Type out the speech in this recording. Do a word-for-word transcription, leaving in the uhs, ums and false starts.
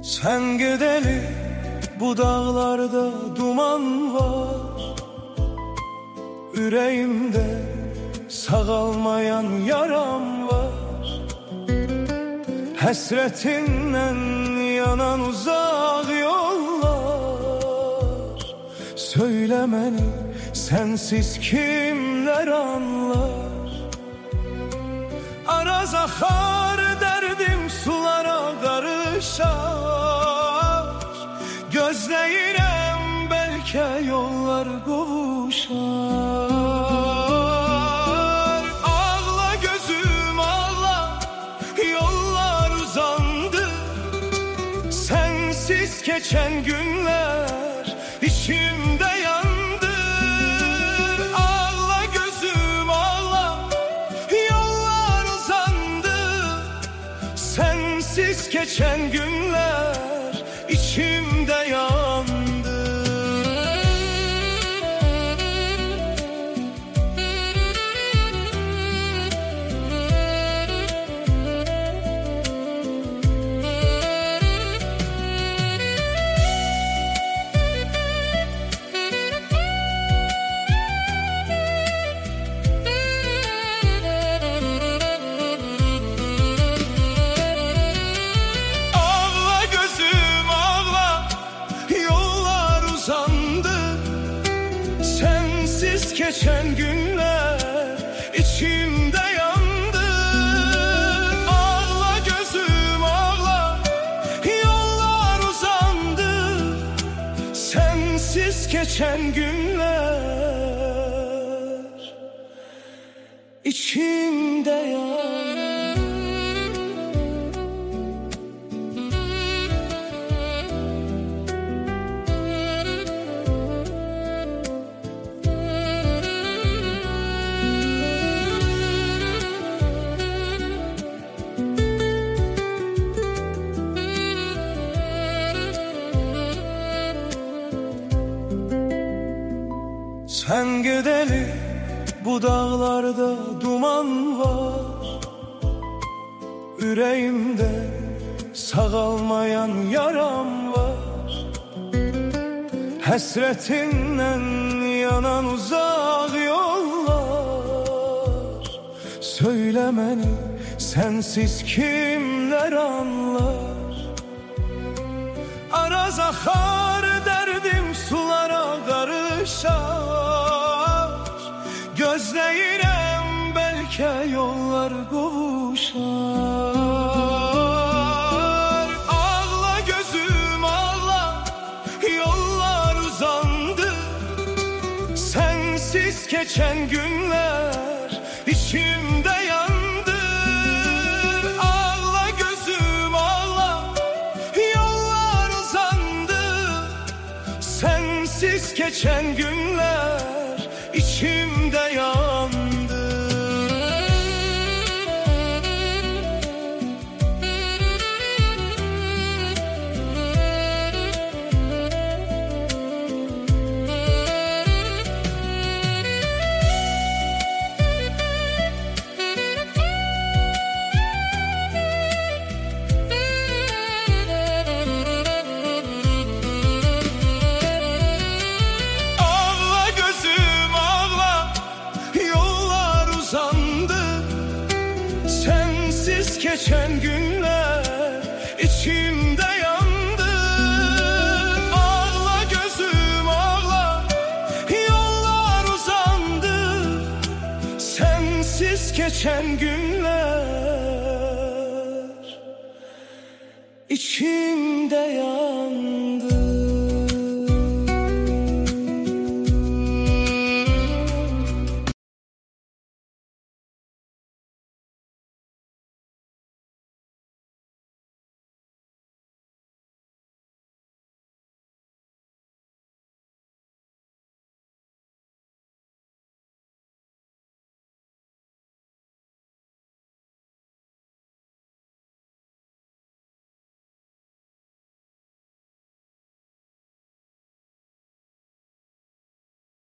Sen gideli bu dağlarda duman var, yüreğimde sağalmayan yaram var. Hasretinden yanan uzak yollar, söylemeni sensiz kimler anlar? Araz akar derdim sulara karışar, gözleyirem belki yollar kavuşar. Ağla gözüm ağla, yollar uzandı, sensiz geçen günler içimde yandı. Ağla gözüm ağla, yollar uzandı, sensiz geçen günler içimde yandı. Sensiz geçen günler içimde yandı. Ağla gözüm ağla, yollar uzandı, sensiz geçen günler içimde yandı. Sen gideli bu dağlarda duman var, yüreğimde sağalmayan yaram var. Hasretinden yanan uzak yollar, söylemeni sensiz kimler anlar? Araz akar derdim sulara karışar, gözleyirem belki yollar kavuşar. Ağla gözüm ağla, yollar uzandı, sensiz geçen günler içimde yandı. Ağla gözüm ağla, yollar uzandı, sensiz geçen günler içimde yandı. Sensiz geçen günler içimde yandı. Ağla gözüm ağla, yollar uzandı, sensiz geçen günler içimde yandı.